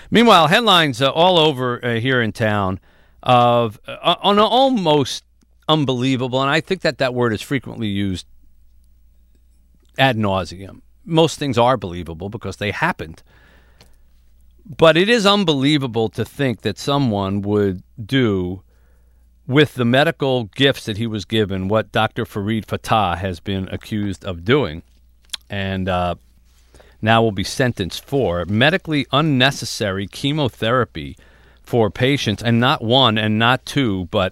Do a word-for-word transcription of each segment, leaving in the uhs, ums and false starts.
Meanwhile, headlines uh, all over uh, here in town of uh, on almost unbelievable, and I think that that word is frequently used ad nauseum. Most things are believable because they happened. But it is unbelievable to think that someone would do with the medical gifts that he was given what Doctor Farid Fatah has been accused of doing, and uh, now will be sentenced for medically unnecessary chemotherapy for patients, and not one and not two, but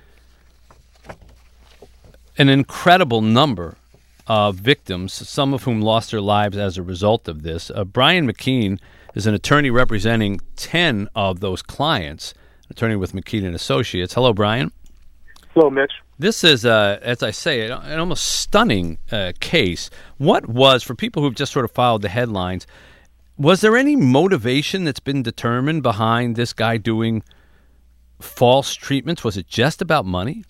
an incredible number of victims, some of whom lost their lives as a result of this. Uh, Brian McKean is an attorney representing ten of those clients, attorney with McKean and Associates. Hello, Brian. Hello, Mitch. This is, uh, as I say, an almost stunning uh, case. What was, for people who've just sort of followed the headlines, was there any motivation that's been determined behind this guy doing false treatments? Was it just about money?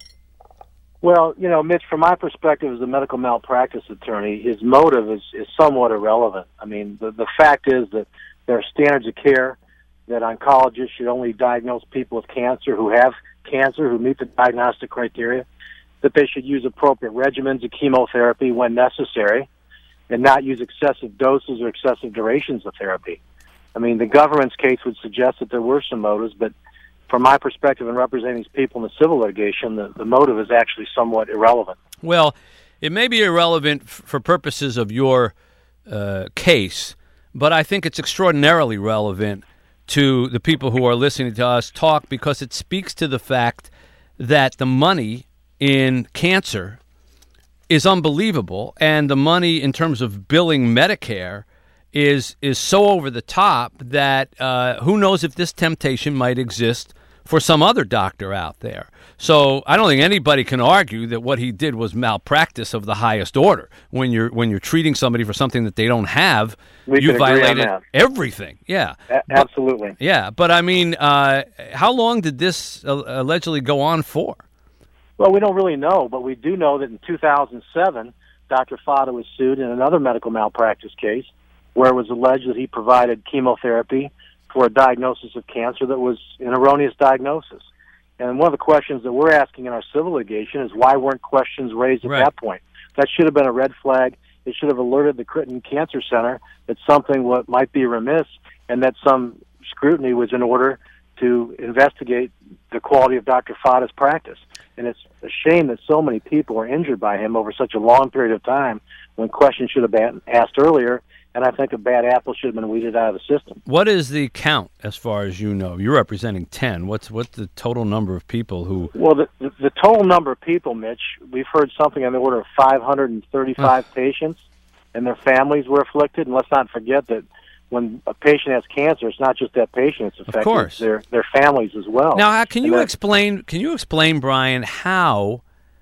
Well, you know, Mitch, from my perspective as a medical malpractice attorney, his motive is, is somewhat irrelevant. I mean, the, the fact is that there are standards of care, that oncologists should only diagnose people with cancer who have cancer, who meet the diagnostic criteria, that they should use appropriate regimens of chemotherapy when necessary, and not use excessive doses or excessive durations of therapy. I mean, the government's case would suggest that there were some motives, but from my perspective in representing these people in the civil litigation, the, the motive is actually somewhat irrelevant. Well, it may be irrelevant f- for purposes of your uh, case, but I think it's extraordinarily relevant to the people who are listening to us talk, because it speaks to the fact that the money in cancer is unbelievable, and the money in terms of billing Medicare is is so over the top that uh, who knows if this temptation might exist for some other doctor out there. So I don't think anybody can argue that what he did was malpractice of the highest order. When you're when you're treating somebody for something that they don't have, we you can agree violated on that. Everything. Yeah, A- absolutely. But, yeah, but I mean, uh, how long did this uh, allegedly go on for? Well, we don't really know, but we do know that in two thousand seven, Doctor Fata was sued in another medical malpractice case where it was alleged that he provided chemotherapy for a diagnosis of cancer that was an erroneous diagnosis. And one of the questions that we're asking in our civil litigation is why weren't questions raised at right. that point? That should have been a red flag. It should have alerted the Critton Cancer Center that something what might be remiss and that some scrutiny was in order to investigate the quality of Doctor Fata's practice. And it's a shame that so many people were injured by him over such a long period of time when questions should have been asked earlier, and I think a bad apple should have been weeded out of the system. What is the count, as far as you know? You're representing ten. What's what's the total number of people who... Well, the, the, the total number of people, Mitch, we've heard something on the order of five hundred thirty-five patients, and their families were afflicted. And let's not forget that when a patient has cancer, it's not just that patient it's affected, of course. It's their, their families as well. Now, how, can and you that, explain, Can you explain, Brian, how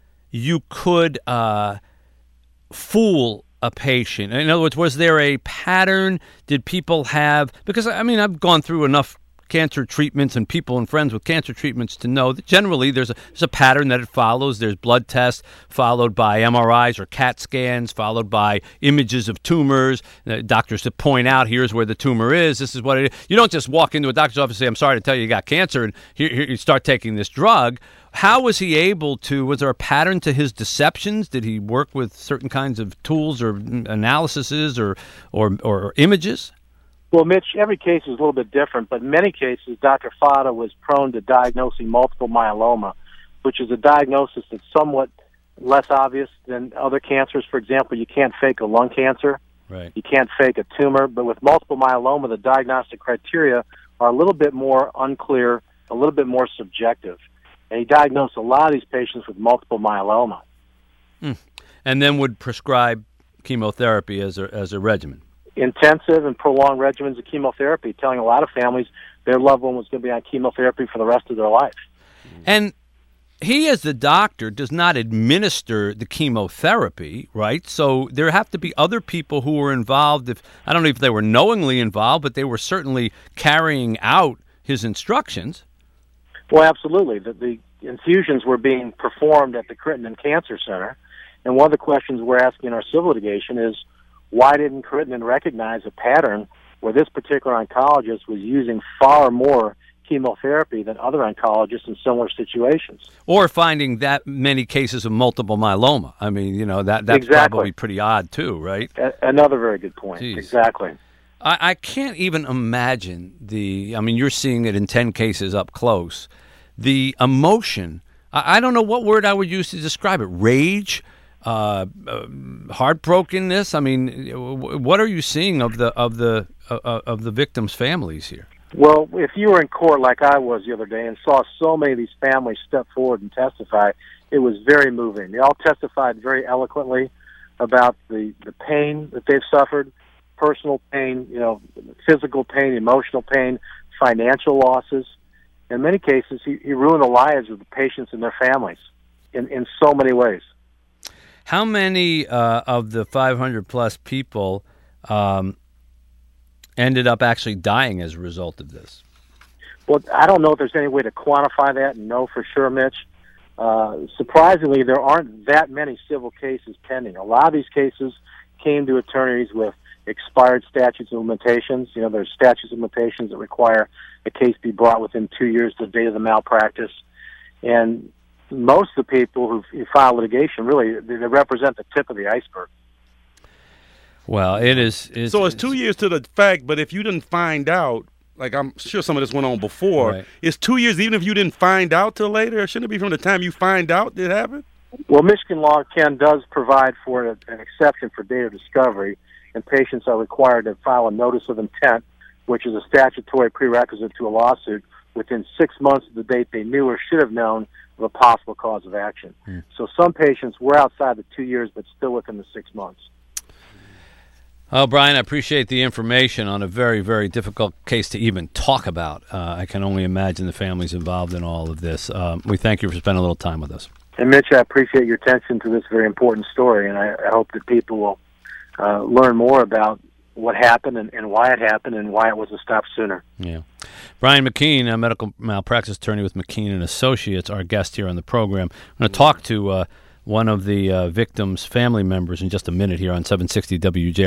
you could uh, fool a patient? In other words, was there a pattern? Did people have, because I mean, I've gone through enough cancer treatments and people and friends with cancer treatments to know that generally there's a, there's a pattern that it follows. There's blood tests followed by M R Is or CAT scans, followed by images of tumors. Uh, doctors to point out, here's where the tumor is. This is what it is. You don't just walk into a doctor's office and say, I'm sorry to tell you you got cancer, and here, here you start taking this drug. How was he able to, was there a pattern to his deceptions? Did he work with certain kinds of tools or analyses or, or, or images? Well, Mitch, every case is a little bit different, but in many cases, Doctor Fata was prone to diagnosing multiple myeloma, which is a diagnosis that's somewhat less obvious than other cancers. For example, you can't fake a lung cancer. Right. You can't fake a tumor. But with multiple myeloma, the diagnostic criteria are a little bit more unclear, a little bit more subjective. And he diagnosed a lot of these patients with multiple myeloma. Mm. And then would prescribe chemotherapy as a, as a regimen. Intensive and prolonged regimens of chemotherapy, telling a lot of families their loved one was going to be on chemotherapy for the rest of their life. And he, as the doctor, does not administer the chemotherapy, right? So there have to be other people who were involved. If I don't know if they were knowingly involved, but they were certainly carrying out his instructions. Well, absolutely. The, the infusions were being performed at the Critton Cancer Center, and one of the questions we're asking in our civil litigation is, why didn't Critton recognize a pattern where this particular oncologist was using far more chemotherapy than other oncologists in similar situations. Or finding that many cases of multiple myeloma. I mean, you know, that that's Exactly. probably pretty odd too, right? A- another very good point. Jeez. Exactly. I, I can't even imagine the, I mean, you're seeing it in ten cases up close. The emotion, I, I don't know what word I would use to describe it. Rage? Uh, uh, heartbrokenness? I mean, what are you seeing of the of the uh, of the victims' families here? Well, if you were in court like I was the other day and saw so many of these families step forward and testify, it was very moving. They all testified very eloquently about the, the pain that they've suffered, personal pain, you know, physical pain, emotional pain, financial losses. In many cases, he, he ruined the lives of the patients and their families in, in so many ways. How many uh, of the five hundred plus people um, ended up actually dying as a result of this? Well, I don't know if there's any way to quantify that and know for sure, Mitch. Uh, surprisingly, there aren't that many civil cases pending. A lot of these cases came to attorneys with expired statutes of limitations. You know, there's statutes of limitations that require a case be brought within two years of the date of the malpractice. And most of the people who, who file litigation, really, they, they represent the tip of the iceberg. Well, it is. It's, so it's two years to the fact, but if you didn't find out, like I'm sure some of this went on before, right. It's two years even if you didn't find out till later? Shouldn't it be from the time you find out it happened? Well, Michigan law, Ken, does provide for an exception for date of discovery, and patients are required to file a notice of intent, which is a statutory prerequisite to a lawsuit, within six months of the date they knew or should have known of a possible cause of action. Hmm. So some patients were outside the two years, but still within the six months. Oh, Brian, I appreciate the information on a very, very difficult case to even talk about. Uh, I can only imagine the families involved in all of this. Um, we thank you for spending a little time with us. And, Mitch, I appreciate your attention to this very important story, and I, I hope that people will uh, learn more about what happened and, and why it happened and why it wasn't stopped sooner. Yeah. Brian McKean, a medical malpractice attorney with McKean and Associates, our guest here on the program. I'm going to talk to uh, one of the uh, victims' family members in just a minute here on seven sixty W J.